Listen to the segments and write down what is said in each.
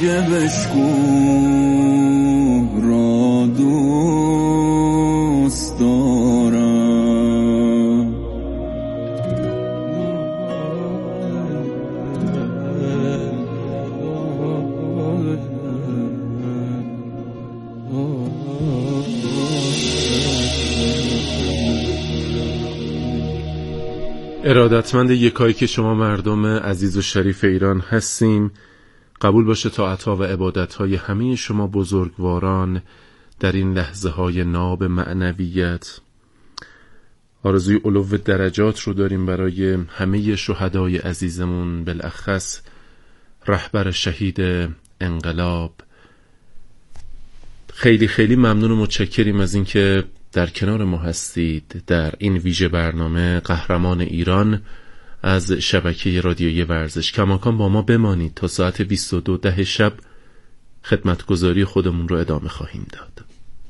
میگه بشکو را دوست دارم. ارادتمند یکایی که شما مردم عزیز و شریف ایران هستیم. قبول باشه طاعت‌ها و عبادت‌های همه شما بزرگواران در این لحظه‌های ناب معنویت. آرزوی علو درجات رو داریم برای همه شهدای عزیزمون، بالاخص رهبر شهید انقلاب. خیلی خیلی ممنون و متشکریم از اینکه در کنار ما هستید در این ویژه برنامه قهرمان ایران از شبکه رادیویی ورزش. کماکان با ما بمانید تا ساعت 22 شب خدمتگزاری خودمون رو ادامه خواهیم داد.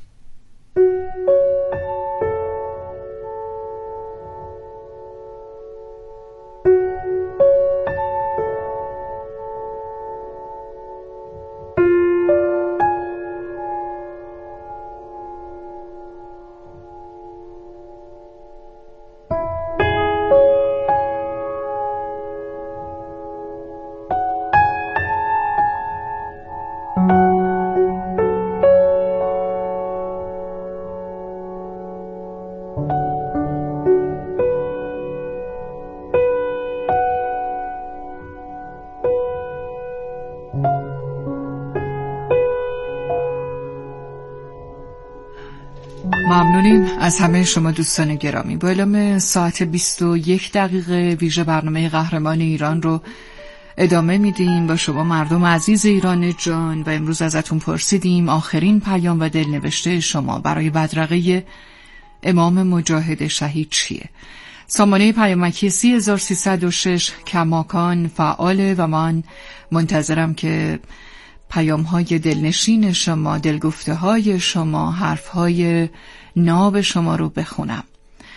ممنونیم از همه شما دوستان گرامی. با اعلام ساعت 21 دقیقه ویژه برنامه قهرمان ایران رو ادامه میدیم با شما مردم عزیز ایران جان و امروز ازتون پرسیدیم آخرین پیام و دلنوشته شما برای بدرقه امام مجاهد شهید چیه؟ سامانه پیامکی 3306 کماکان فعاله و من منتظرم که پیام‌های دلنشین شما، دلگفته شما، حرف‌های ناب شما رو بخونم.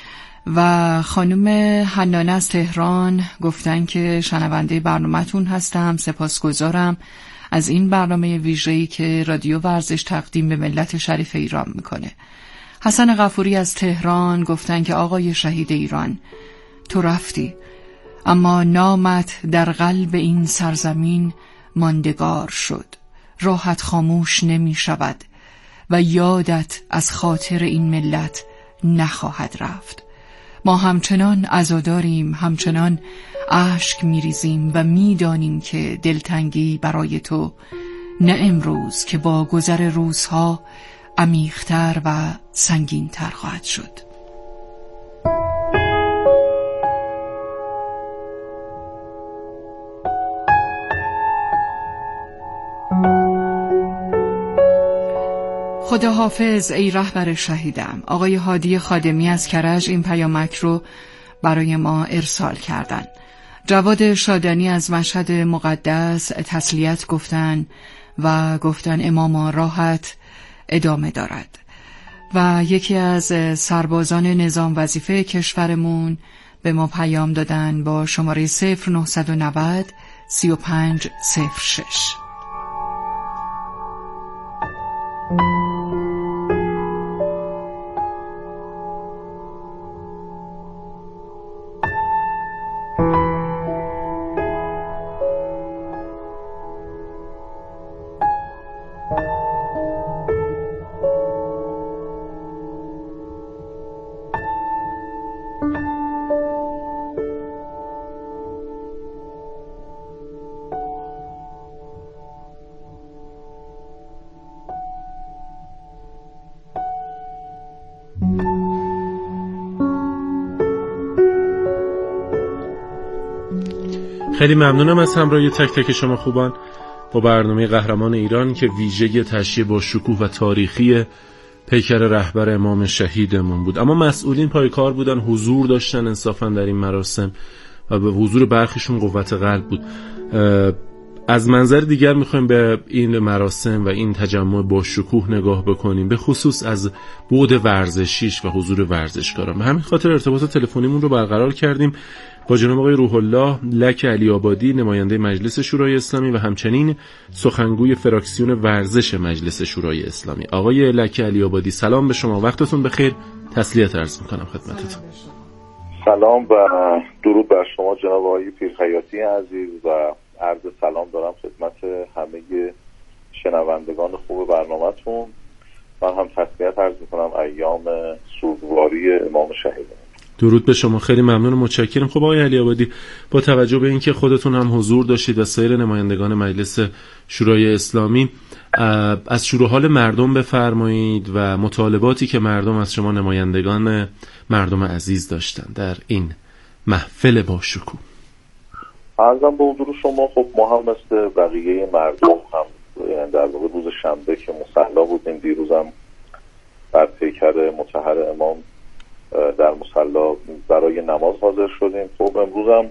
و خانم حنانه از تهران گفتن که شنونده برنامه‌تون هستم، سپاسگزارم از این برنامه ویژه‌ای که رادیو ورزش تقدیم به ملت شریف ایران میکنه. حسن غفوری از تهران گفتن که آقای شهید ایران، تو رفتی اما نامت در قلب این سرزمین ماندگار شد، راحت خاموش نمی شود و یادت از خاطر این ملت نخواهد رفت. ما همچنان عزاداریم، همچنان اشک می ریزیم و می دانیم که دلتنگی برای تو نه امروز که با گذر روزها عمیق‌تر و سنگین‌تر خواهد شد. خداحافظ ای رهبر شهیدم. آقای هادی خادمی از کرج این پیامک رو برای ما ارسال کردن. جواد شادانی از مشهد مقدس تسلیت گفتن و گفتن امام راحت ادامه دارد. و یکی از سربازان نظام وظیفه کشورمون به ما پیام دادن با شماره 0990 3506. خیلی ممنونم از همراهی تک تک شما خوبان با برنامه قهرمان ایران که ویژه تشییع با شکوه و تاریخی پیکر رهبر امام شهیدمون بود. اما مسئولین پای کار بودن، حضور داشتن انصافا در این مراسم و به حضور برخیشون قوت قلب بود. از منظر دیگر میخوایم به این مراسم و این تجمع با شکوه نگاه بکنیم، به خصوص از بعد ورزشیش و حضور ورزشکاران. به همین خاطر ارتباط تلفنیمون رو برقرار کردیم با جناب آقای روح الله لک علی آبادی نماینده مجلس شورای اسلامی و همچنین سخنگوی فراکسیون ورزش مجلس شورای اسلامی. آقای لک علی آبادی سلام به شما، وقتتون بخیر، تسلیت عرض میکنم خدمتتون. سلام و درود بر شما جناب آقای پیرخیاطی عزیز و عرض سلام دارم خدمت همه شنوندگان خوب برنامه‌تون. من هم تسلیت عرض میکنم ایام سوگواری امام شهید. درود به شما، خیلی ممنون و متشکرم. خب آقای علی آبادی، با توجه به اینکه خودتون هم حضور داشتید و سایر نمایندگان مجلس شورای اسلامی، از شروع حال مردم بفرمایید و مطالباتی که مردم از شما نمایندگان مردم عزیز داشتن در این محفل با شکوه. عرضم به حضور شما، خب ما هم مثل بقیه مردم هم در واقع روز شنبه که مصلی بودیم، دیروزم بر پیکر مطهر امام در مصلی برای نماز حاضر شدیم. خب امروز هم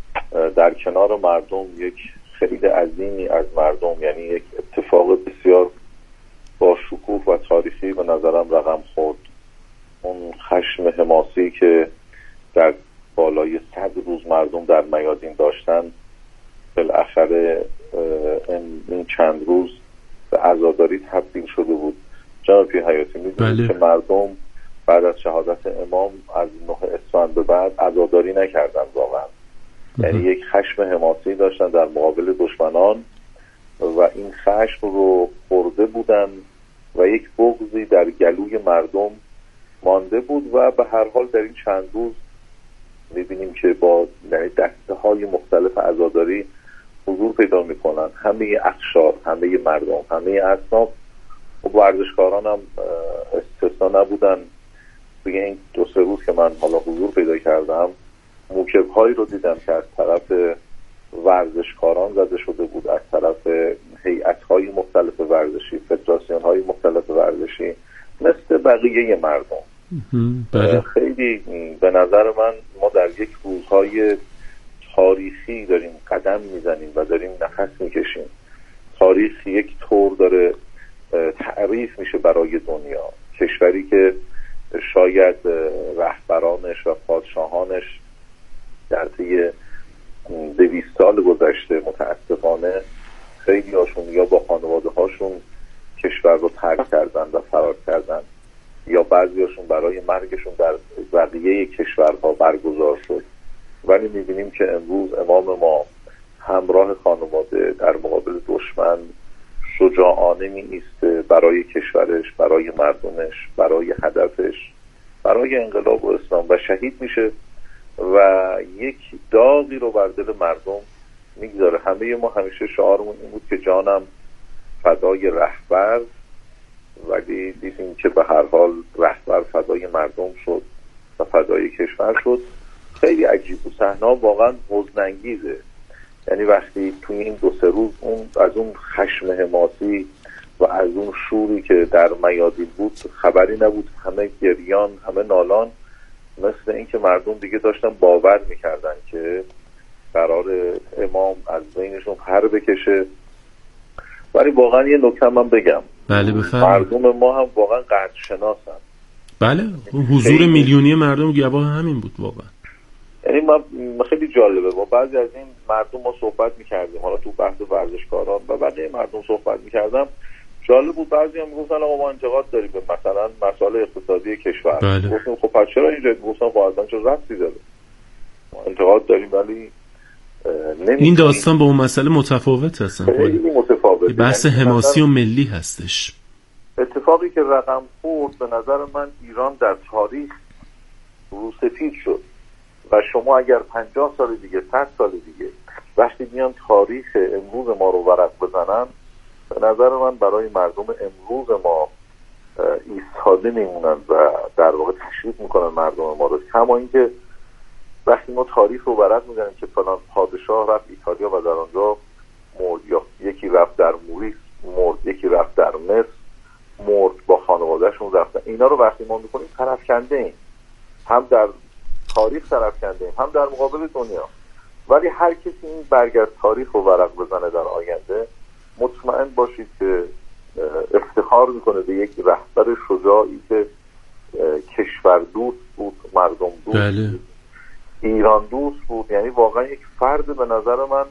در کنار مردم یک خرید عظیمی از مردم، یعنی یک اتفاق بسیار با شکوه و تاریخی به نظرم رقم خورد. اون خشم حماسی که در بالای 100 روز مردم در میادین داشتن، بالاخره این چند روز به عزاداری تبدیل شده بود. جناب پیرحیاتی می‌دونید که مردم بعد از شهادت امام از 9 اسفند به بعد عزاداری نکردن واقعا. یعنی یک خشم حماسی داشتن در مقابل دشمنان و این خشم رو خورده بودن و یک بغضی در گلوی مردم مانده بود و به هر حال در این چند روز می‌بینیم که با دسته‌های مختلف عزاداری حضور پیدا می‌کنن همه اقشار، همه مردم، همه اصناف و ورزشکاران هم استثنا نبودن. توی این 2-3 روز که من حالا حضور پیدا کردم، موکب‌هایی رو دیدم که از طرف ورزشکاران زده شده بود، از طرف هیئت‌های مختلف ورزشی، فدراسیون‌های مختلف ورزشی، مثل بقیه مردم. بله. خیلی به نظر من ما در یک روزهای تاریخی داریم قدم میزنیم و داریم نفس میکشیم. تاریخ یک طور داره تعریف میشه برای دنیا. کشوری که شاید رهبرانش و پادشاهانش در طی 200 سال گذشته متاسفانه خیلی هاشون یا با خانواده هاشون کشور رو ترک کردن و فرار کردن، یا بعضی هاشون برای مرگشون در بقیه کشورها برگزار شد. ولی میبینیم که امروز امام ما همراه خانواده در مقابل دشمن شجاعانه می ایسته برای کشورش، برای مردمش، برای هدفش، برای انقلاب و اسلام و شهید میشه و یک داغی رو بر دل مردم میگذاره. همه ما همیشه شعارمون این بود که جانم فدای رهبر، ولی دیدیم که به هر حال رهبر فدای مردم شد و فدای کشور شد. خیلی عجیب و صحنه واقعا حزن‌انگیزه. یعنی وقتی توی این 2-3 روز از اون خشم حماسی و از اون شوری که در میادین بود خبری نبود، همه گریان، همه نالان، مثل این که مردم دیگه داشتن باور میکردن که قرار امام از بینشون پر بکشه. ولی واقعا یه نکته من بگم، بله بفرمایید. مردم ما هم واقعا قدر شناسن. بله، حضور میلیونی مردم گواه همین بود واقعا. یعنی من خیلی جالبه با بعضی از این مردم ما صحبت میکردیم، حالا تو بحث ورزشکاران و بقیه مردم صحبت میکردم، جالب بود. بعضی هم میگفتن ما انتقاد داریم به مثلا مسائل اقتصادی کشور. بله. گفتم خب پس چرا اینجا گفتم خب اصلا چه ربطی داره؟ ما انتقاد داریم ولی این داستان با اون مسئله متفاوت هستن. خیلی متفاوت. بحث حماسی و ملی هستش. اتفاقی که رقم خورد به نظر من ایران در تاریخ روسفید شد و شما اگر 50 سال دیگه 100 سال دیگه وقتی میان تاریخ امروز ما رو ورق بزنن، به نظر من برای مردم امروز ما ایستاده میمونن و در واقع تشویق میکنن مردم ما رو. کما اینکه وقتی ما تاریخ رو ورق میزنیم که فلان پادشاه رفت ایتالیا و در آنجا مرد، یا یکی رفت در موریس مرد، یکی رفت در مصر مرد، با خانوادهشون رفتن، اینا رو وقتی ما میکنیم طرفکنده ایم، هم در تاریخ طرفکنده ایم هم در مقابل دنیا. ولی هر کسی این برگرد تاریخ رو ورق بزنه در آینده، مطمئن باشید که افتخار میکنه به یک رهبر شجاعی که کشور دوست بود، مردم دوست بله. ایران دوست بود. یعنی واقعا یک فرد به نظر من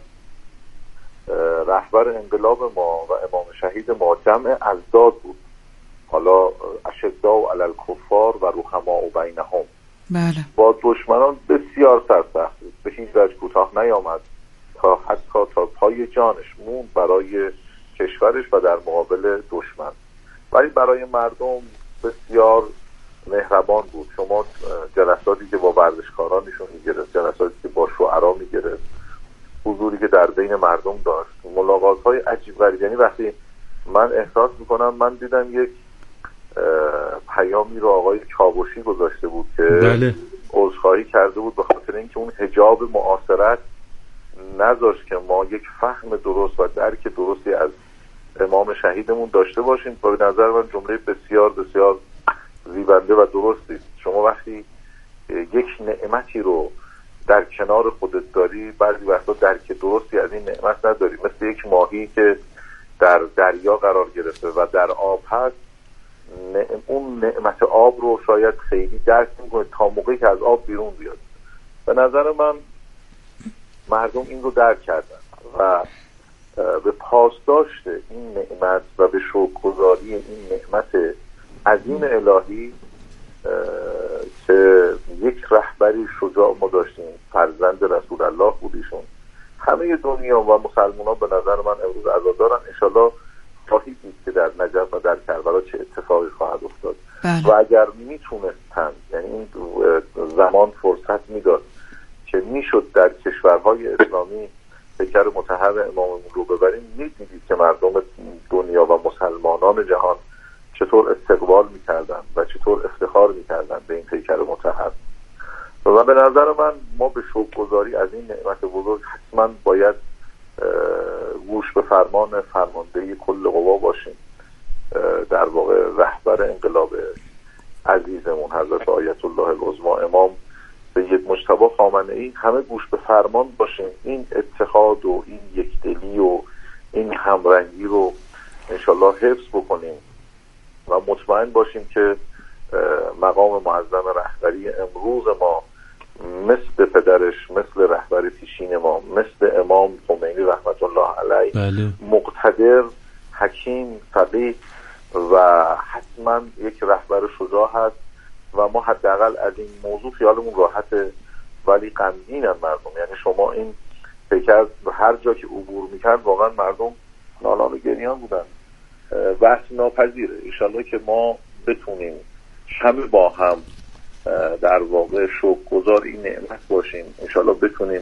رهبر انقلاب ما و امام شهید ما جمع ازداد بود. حالا اشداء علی الکفار و رحماء بینهم. بله. با دشمنان بسیار سرسخت بود، به هیچ وجه کوتاه نیامد تا حتی تا پای جانش موند برای کشورش و در مقابل دشمن. ولی برای مردم بسیار مهربان بود. شما جلساتی که با ورزشکارانشون میگرفت، جلساتی که با شعرا میگرفت، حضوری که در بین مردم داشت، ملاقات‌های عجیب غریب. یعنی وقتی من احساس میکنم من دیدم یک پیامی رو آقای چاوشی گذاشته بود که بله. عذرخواهی کرده بود به خاطر اینکه اون حجاب معاصرت نذاشت که ما یک فهم درست و درک درستی از امام شهیدمون داشته باشیم. و به نظر من جمله بسیار بسیار زیبنده و درستی. شما وقتی یک نعمتی رو در کنار خودت داری، بعضی وقتا درک درستی از این نعمت نداری. مثل یک ماهی که در دریا قرار گرفته و در آب هست، اون نعمت آب رو شاید خیلی درک نمی‌کنه تا موقعی که از آب بیرون بیاد. به نظر من مردم این رو درک کردن و به پاسداشت این نعمت و به شکرگزاری این نعمت عظیم الهی که یک رهبری شجاع ما داشتیم، فرزند رسول الله بود ایشون. همه دنیا و مسلمانان به نظر من امروز عزادارن. انشالله خواهید دید که در نجف و در کربلا چه اتفاقی خواهد افتاد. و اگر میتونستن، یعنی این زمان فرصت میداد که میشد در کشورهای اسلامی پیکر مطهر اماممون رو ببریم، میدیدید که مردم دنیا و مسلمانان جهان چطور استقبال میکردن و چطور افتخار میکردن به این پیکر مطهر. و به نظر من ما به شکرگزاری از این نعمت بزرگ حتما باید گوش به فرمان فرمانده کل قوا باشیم. در واقع رهبر انقلاب عزیزمون حضرت آیت الله العظما امام سید مجتبی خامنه‌ای همه گوش به فرمان باشیم. این اتحاد و این یکدلی و این همرنگی رو انشالله حفظ بکنیم و مطمئن باشیم که مقام معظم رهبری امروز ما مثل پدرش، مثل رهبر پیشین ما، مثل امام خمینی رحمت الله علیه، بله. مقتدر، حکیم، فقیه و حتما یک رهبر شجاع هست و ما حداقل از این موضوع خیالمون راحته. ولی غمگینن مردم. یعنی شما این پیکر هر جا که عبور میکرد واقعا مردم نالان و گریان بودن. بحث ناپذیره. انشالله که ما بتونیم همه با هم در واقع شکرگزار این نعمت باشیم. انشالله بتونیم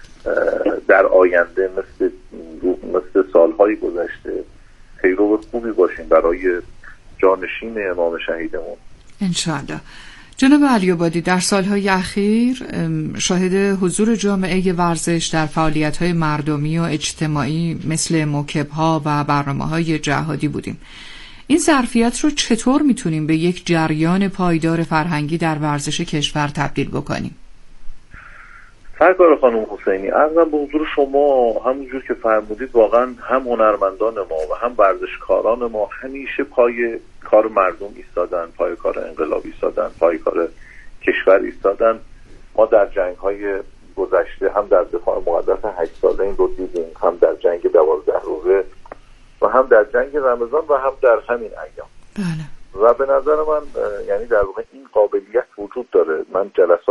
در آینده مثل سالهای گذشته پیرو خوبی باشیم برای جانشین امام شهیدمون انشالله. جناب علی‌آبادی، در سالهای اخیر شاهد حضور جامعه ورزش در فعالیت‌های مردمی و اجتماعی مثل موکب‌ها و برنامه‌های جهادی بودیم. این ظرفیت رو چطور میتونیم به یک جریان پایدار فرهنگی در ورزش کشور تبدیل بکنیم؟ سرکار خانم حسینی، عرضم به حضور شما همونجور که فرمودید واقعا هم هنرمندان ما و هم ورزشکاران ما همیشه پای کار مردم ایستادن، پای کار انقلاب ایستادن، پای کار کشور ایستادن. ما در جنگ‌های گذشته هم در دفاع مقدس 8 ساله این رو دیدیم، هم در جنگ 12 روزه و هم در جنگ رمضان و هم در همین ایام. بله. و به نظر من یعنی در واقع این قابلیت وجود داره. من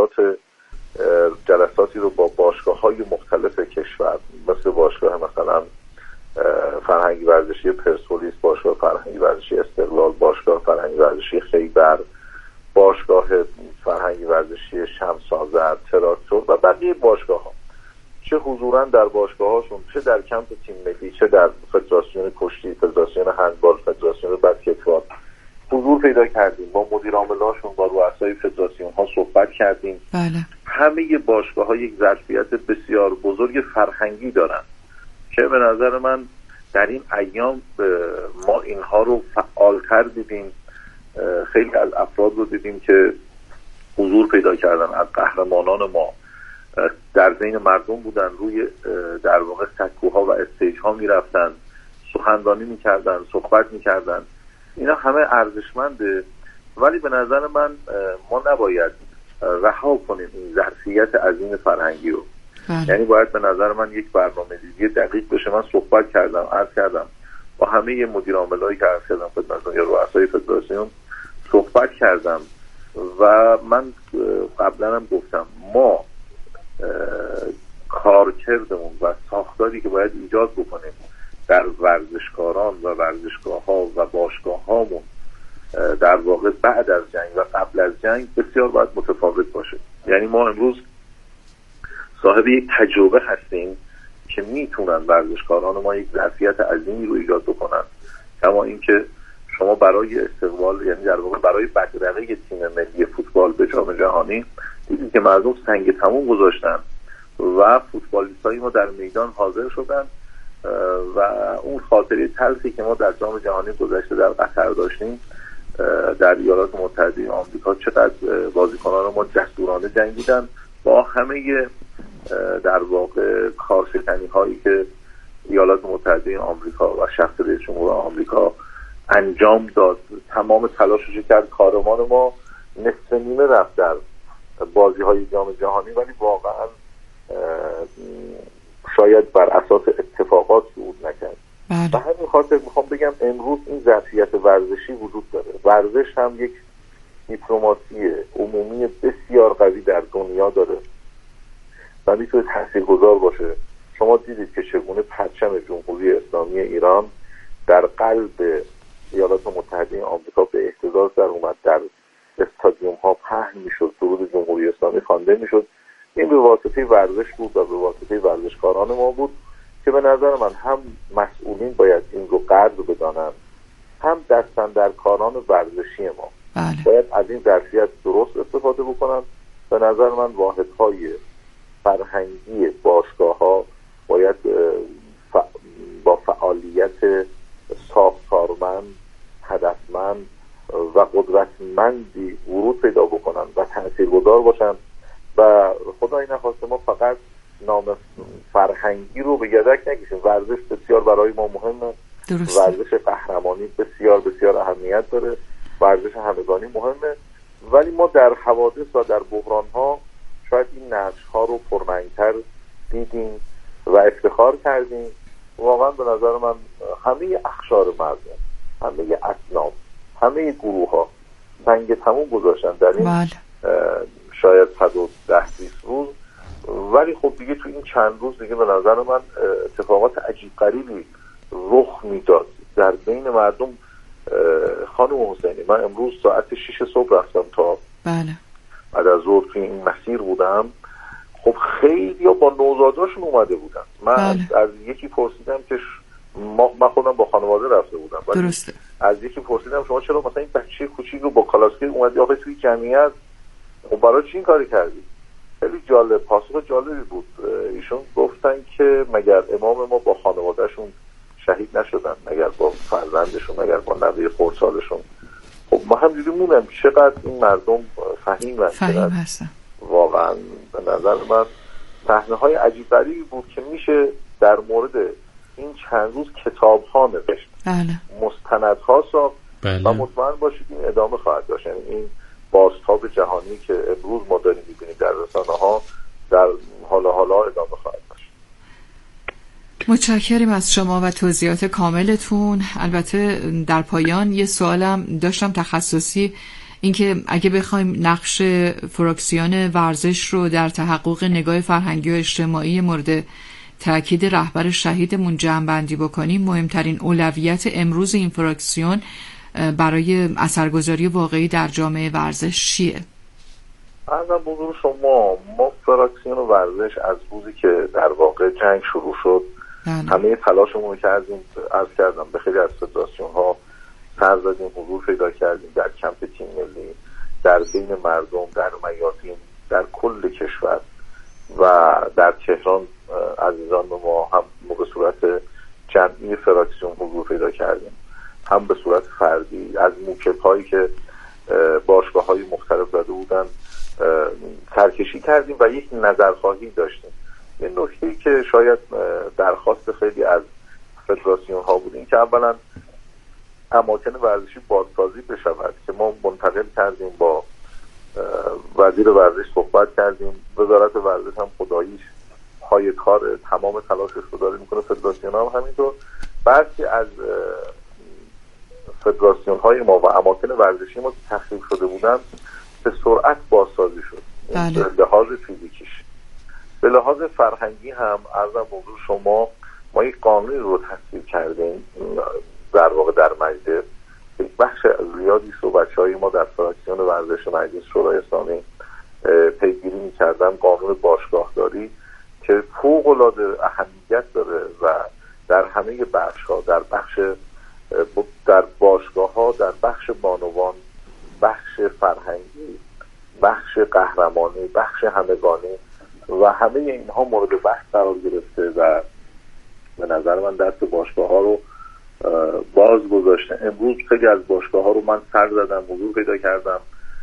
جلساتی رو با باشگاه‌های مختلف کشور مثل باشگاه مثلا فرهنگی ورزشی پرسپولیس، باشگاه فرهنگی ورزشی استقلال، باشگاه فرهنگی ورزشی خیبر، باشگاه فرهنگی ورزشی شمس آذر، تراکتور و بقیه باشگاه‌ها، چه حضوراً در باشگاه‌هاشون، چه در کمپ تیم ملی، چه در فدراسیون کشتی، فدراسیون هندبال، فدراسیون بسکتبال حضور پیدا کردیم. با مدیر عامل‌هاشون، با رؤسای فدراسیون‌ها صحبت کردیم. بله. همه باشگاه‌ها یک ظرفیت بسیار بزرگ فرهنگی دارن که به نظر من در این ایام ما اینها رو فعالتر دیدیم. خیلی از افراد رو دیدیم که حضور پیدا کردن، از قهرمانان ما در بین مردم بودن، روی در واقع سکوها و استیج ها می رفتن، سخنرانی می کردن، صحبت می کردن. اینا همه ارزشمنده. ولی به نظر من ما نباید رها کنیم این ظرفیت عظیم فرهنگی رو. بله. یعنی باید به نظر من یک برنامه‌ریزی دقیق بشه. من صحبت کردم، عرض کردم با همه مدیر عاملایی که عرض کردم خدمتتون یا رؤسای فدراسیون صحبت کردم و من قبلا هم گفتم ما کارکردمون و ساختاری که باید ایجاد بکنیم در ورزشکاران و ورزشگاه‌ها و باشگاه‌هامون در واقع بعد از جنگ و قبل از جنگ بسیار باید متفاوت باشه. یعنی ما امروز صاحب یک تجربه هستیم که میتونن ورزشکاران ما یک ظرفیت عظیمی رو ایجاد بکنن، کما اینکه شما برای استقبال، یعنی در واقع برای بدرقه تیم ملی فوتبال به جام جهانی دیدید که مردم سنگ تموم گذاشتن و فوتبالیستای ما در میدان حاضر شدن و اون خاطره تلخی که ما در جام جهانی گذشته در قطر داشتیم در ایالات متحده آمریکا، چقدر بازیکنان ما جسورانه جنگیدن با همه در واقع کارشکنی هایی که ایالات متحده آمریکا و شخص رئیس جمهور آمریکا انجام داد. تمام تلاشش کرد. کارمان ما نصف نیمه رفت در بازی های جام جهانی، ولی واقعا شاید بر اساس اتفاقات صعود نکرد. و همین خاطر میخوام بگم امروز این ظرفیت ورزشی وجود داره. ورزش هم یک دیپلماسی عمومی بسیار قوی در دنیا داره و میتونه تاثیرگذار باشه. شما دیدید که چگونه پرچم جمهوری اسلامی ایران در قلب ایالات متحده آمریکا به اهتزاز در اومد، در استادیوم ها پهن میشد، سرود جمهوری اسلامی خوانده میشد. این به واسطه ورزش بود و به واسطه ورزشکاران ما بود که به نظر من هم مسئولین باید این رو قدر بدانند، هم دستاندرکاران ورزشی ما باید از این ظرفیت درست استفاده بکنن. به نظر من واحدهای فرهنگی باشگاه‌ها باید با فعالیت ساختارمند، هدفمند و قدرتمندی ورود پیدا بکنن و تاثیرگذار باشن و خدای نخواسته ما فقط نام فرهنگی رو به یدک نکشیم. ورزش بسیار برای ما مهمه. درسته. ورزش قهرمانی بسیار بسیار اهمیت داره. ورزش همگانی مهمه، ولی ما در حوادث و در بحران‌ها شاید این نقش‌ها رو پررنگ‌تر دیدیم و افتخار کردیم. واقعا به نظر من همه اقشار مردم، همه اصناف، همه گروه‌ها سنگ تموم گذاشتن در این شاید 110 روز، ولی خب دیگه تو این چند روز دیگه به نظر من اتفاقات عجیب غریبی رخ میداد در بین مردم. خانم حسینی، من امروز ساعت 6 صبح رفتم تا بعد از ظهر توی این مسیر بودم. خب خیلی با نوزاداشون اومده بودن. من از یکی پرسیدم که من خودم با خانواده رفته بودم. درسته. از یکی پرسیدم شما چرا مثلا این بچه کوچیک رو با کالاسکه اومدی آخه توی جمعیت، خب برای چی این کاری کردی؟ خیلی جالب، پاسخ جالبی بود. ایشون گفتن که مگر امام ما با خانوادهشون شهید نشدن، مگر با فرزندشون، مگر با نوه خردسالشون. خب ما همجوری مونم چقدر این مردم فهیم هستن. واقعا به نظر من صحنه‌های عجیب غریبی بود که میشه در مورد این چند روز کتاب‌ها نوشت، مستندها ساخت و مطمئن باشید این ادامه خواهد داشت. یعنی این بازتاب جهانی که امروز ما داریم می‌بینیم در رسانه‌ها در حالا ادامه خواهد داشت. متشکریم از شما و توضیحات کاملتون. البته در پایان یه سوالم داشتم تخصصی، اینکه اگه بخوایم نقش فراکسیون ورزش رو در تحقق نگاه فرهنگی و اجتماعی مورد تأکید رهبر شهیدمون جمع‌بندی بکنیم، مهمترین اولویت امروز این فراکسیون برای اثرگذاری واقعی در جامعه ورزش چیه؟ عرضم بزرگ شما، ما فراکسیون ورزش از روزی که در واقع جنگ شروع شد همه تلاشمون رو کردیم. عرض کردم به خیلی از فدراسیون ها سر زدیم، حضور پیدا کردیم در کمپ تیم ملی، در بین مردم، در میادین، در کل کشور و در تهران عزیزان ما هم به صورت جمعی فراکسیون حضور پیدا کردیم، هم به صورت فردی از موکب هایی که باشگاه های مختلف زده بودن سرکشی کردیم و یک نظرخواهی داشتیم. یه نکته‌ای که شاید درخواست خیلی از فدراسیون ها بود این که اولا اماکن ورزشی بازسازی بشود که ما منتقل کردیم با وزیر ورزش صحبت کردیم. وزارت ورزش هم خداییش پای کار تمام تلاشش رو داره میکنه، فدراسیون هم همینطور. برخی از فدراسیون های ما و اماکن ورزشی ما که تخریب شده بودن به سرعت بازسازی شد. به لحاظ فیزیکیش، به لحاظ فرهنگی هم عرضم به حضور شما ما یک قانونی رو تصویب کردیم در واقع در مجلس. یک بخش زیادی رو بچه‌های ما در فراکسیون ورزش مجلس شورای اسلامی پیگیری می‌کردن، قانون باشگاهداری که فوق‌العاده اهمیت داره و در همه بخش‌ها، در باشگاه‌ها، در بخش بانوان، بخش فرهنگی، بخش قهرمانی، بخش همگانی و همه اینها مورد بحث قرار گرفته و به نظر من دست باشگاه‌ها رو باز گذاشته. امروز خیلی از باشگاه‌ها رو من سر زدم، حضور پیدا کردم،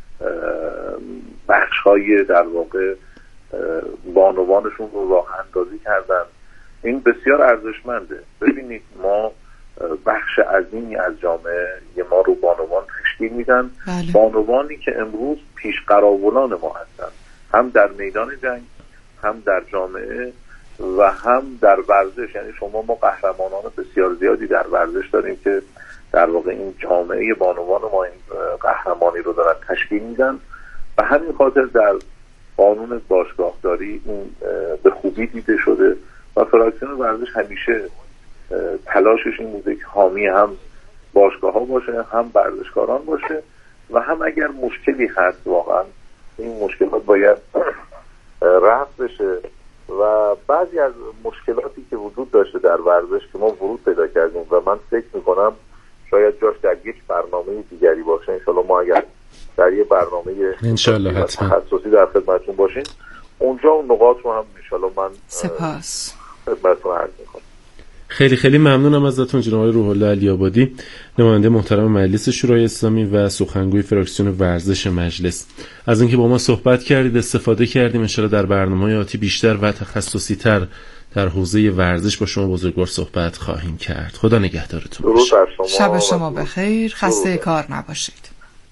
بخش‌های در واقع بانوانشون رو راه اندازی کردن. این بسیار ارزشمنده. ببینید ما بخش عظیمی از جامعه ما رو بانوان تشکیل میدن. بانوانی که امروز پیش قراولان ما هستن، هم در میدان جنگ، هم در جامعه و هم در ورزش. یعنی ما قهرمانان بسیار زیادی در ورزش داریم که در واقع این جامعه بانوان ما این قهرمانی رو دارن تشکیل میدن و همین خاطر در قانون باشگاهداری این به خوبی دیده شده و فراکسیون ورزش همیشه تلاشش این بوده که حامی هم باشگاه ها باشه، هم ورزشکاران باشه و هم اگر مشکلی هست واقعا این مشکلات باید رفع بشه و بعضی از مشکلاتی که وجود داشته در ورزش که ما ورود پیدا کردیم و من فکر میکنم شاید جاش در یک برنامه دیگری باشه. انشالله ما اگر در یک برنامه تخصصی در خدمتتون باشیم اونجا اون نقاط رو هم انشالله من سپاس خدمتتون عرض میکنم. خیلی خیلی ممنونم ازتون جناب آقای روح الله علی آبادی، نماینده محترم مجلس شورای اسلامی و سخنگوی فراکسیون ورزش مجلس، از اینکه با ما صحبت کردید، استفاده کردیم. ان شاءالله در برنامه‌های آتی بیشتر و تخصصی‌تر در حوزه ورزش با شما بزرگوار صحبت خواهیم کرد. خدا نگهدارتون باشه. شب شما بخیر، خسته کار نباشید.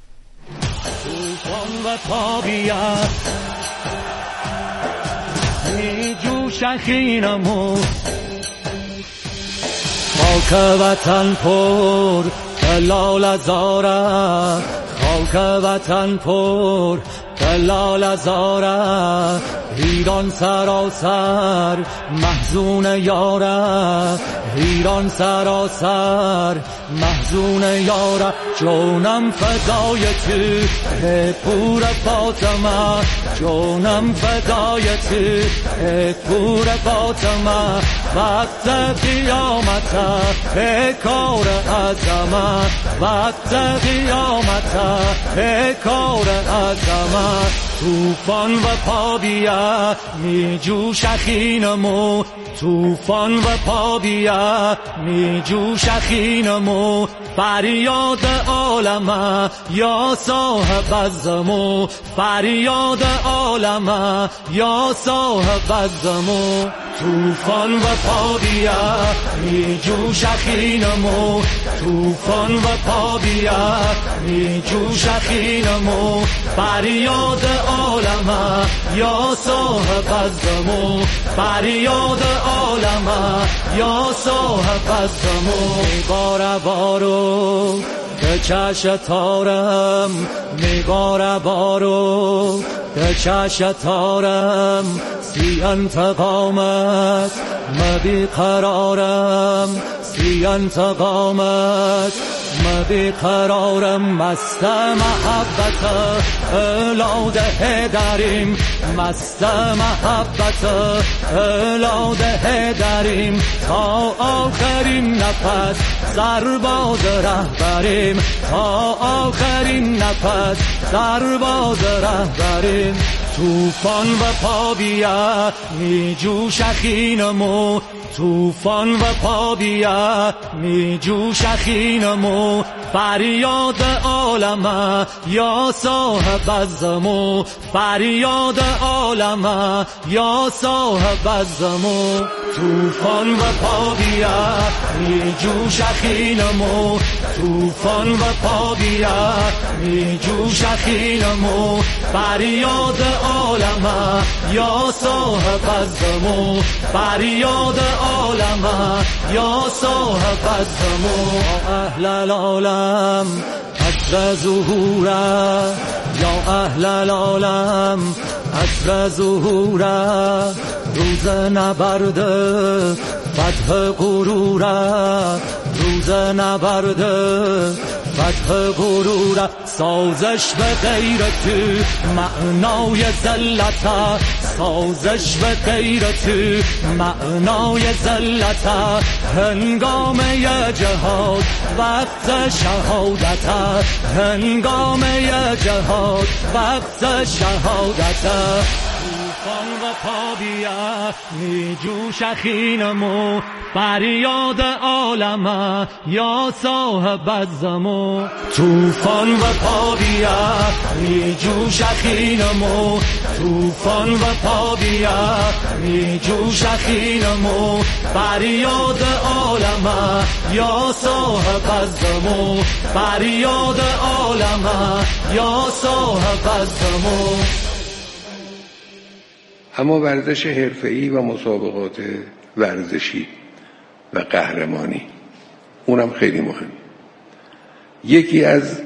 خاک وطن پر کلال زاره، خاک وطن پر کلال زاره، ایران سراسر محزون یاره، ایران سراسر محزون یاره، جونم فدای تو پور فاطمه، جونم فدای تو پور فاطمه، وقت قیامت کار عظمت، وقت قیامت کار عظمت، توفان و پابیه می جوش اخینمو، توفان و پابیه می جوش اخینمو، فریاد عالمه یا صاحب الزمو، فریاد عالمه یا صاحب الزمو، توفان و پابیه می جوش اخینمو، توفان و پابیه می جوش اخینمو، فریاد عالمه یا صاحب الزمو، فریاد عالمه یا صاحب الزمو، میباره بارو که چش تارم، میباره بارو که چش تارم، سی انتقامت مبی قرارم، سی انتقامت مبی قرارم، مست محبت اولاده داریم، مست محبت اولاده داریم، تا آخرین نفس سرباز رهبریم، تا آخرین نفس سرباز رهبریم، توفان و پابیه می جوش اخینمو، توفان و پابیه می جوش اخینمو، فریاد عالمه یا صاحب الزمو، فریاد عالمه یا صاحب الزمو. طوفان و پا بیا می جوش اخینمو طوفان و پا بیا می جوش اخینمو فریاد عالمه یا صاحب الزمو فریاد عالمه یا صاحب الزمو اهل العالم عصر ظهوره یا اهل العالم عصر ظهوره روز نبرده فتح غروره روز نبرده فتح غروره سازش به غیرت معنای ذلت سازش به غیرت معنای ذلت هنگام جهاد وقت شهادت هنگام جهاد وقت شهادت طوفان و پا بیا می جوش اخینمو فریاد عالمه یا صاحب الزمو طوفان و پا بیا می جوش اخینمو طوفان و پا بیا می جوش اخینمو فریاد عالمه یا صاحب الزمو فریاد عالمه یا صاحب الزمو. اما ورزش حرفه‌ای و مسابقات ورزشی و قهرمانی اونم خیلی مهم. یکی از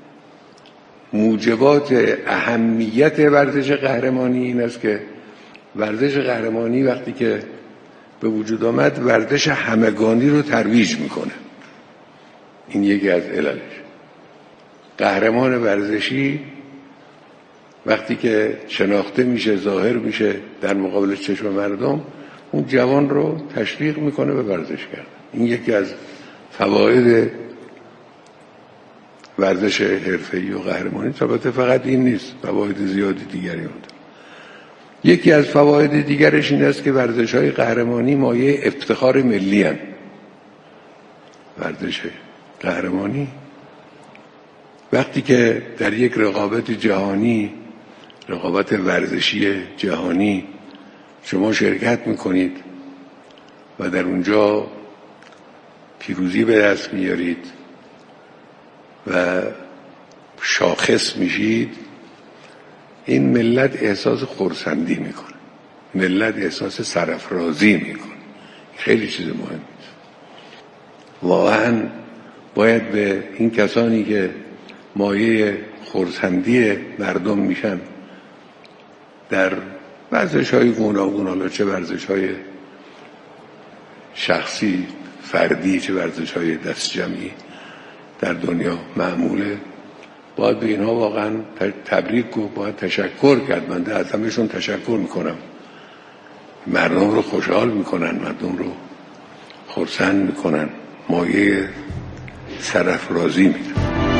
موجبات اهمیت ورزش قهرمانی این است که ورزش قهرمانی وقتی که به وجود آمد ورزش همگانی رو ترویج میکنه. این یکی از عللش. قهرمان ورزشی وقتی که شناخته میشه ظاهر میشه در مقابل چشم مردم اون جوان رو تشویق میکنه به ورزش کردن. این یکی از فواید ورزش حرفه‌ای و قهرمانی. البته فقط این نیست، فواید زیادی دیگری هم داره. یکی از فواید دیگرش این است که ورزش‌های قهرمانی مایه افتخار ملی هستند. ورزش قهرمانی وقتی که در یک رقابت جهانی، رقابت ورزشی جهانی شما شرکت میکنید و در اونجا پیروزی به دست میارید و شاخص میشید، این ملت احساس خرسندی میکنه، ملت احساس سرافرازی میکنه. خیلی چیز مهمی است. واقعا باید به این کسانی که مایه خرسندی مردم میشن در ورزش‌های گوناگون، حالا چه ورزش‌های شخصی فردی چه ورزش‌های دست جمعی در دنیا معموله، باید به اینها واقعا تبریک و باید تشکر کرد. من از همه‌شون تشکر میکنم. مردم رو خوشحال میکنن، مردم رو خرسند میکنن، مایه سرافرازی میدن.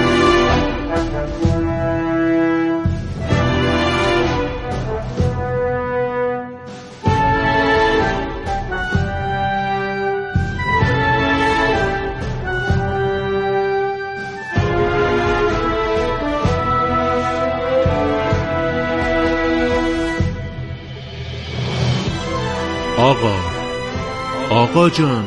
آقا جان،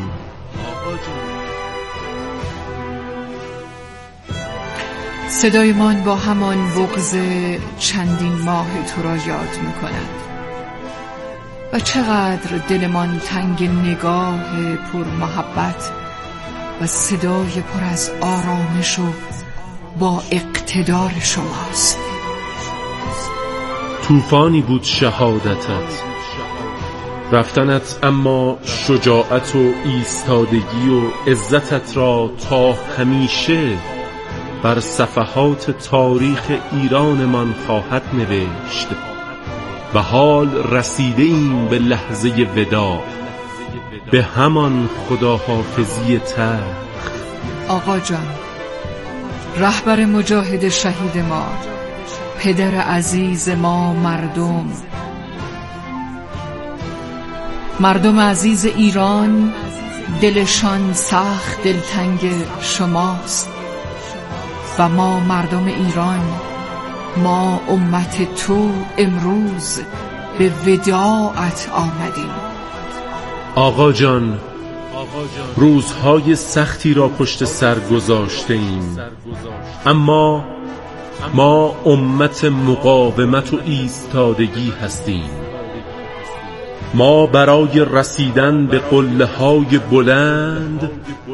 صدایمان با همان بغض چندین ماه تو را یاد می‌کند و چقدر دلمان تنگ نگاه پر محبت و صدای پر از آرامش و با اقتدار شماست. طوفانی بود شهادتت، رفتنت اما شجاعت و ایستادگی و عزتت را تا همیشه بر صفحات تاریخ ایرانمان خواهد نوشت و حال رسیده ایم به لحظه وداع، به همان خداحافظی تلخ. آقا جان، رهبر مجاهد شهید ما، پدر عزیز ما، مردم عزیز ایران دلشان سخت دلتنگ شماست و ما مردم ایران، ما امت تو امروز به وداعت آمدیم. آقا جان روزهای سختی را پشت سر گذاشته ایم، اما ما امت مقاومت و ایستادگی هستیم. ما برای رسیدن به قله‌های بلند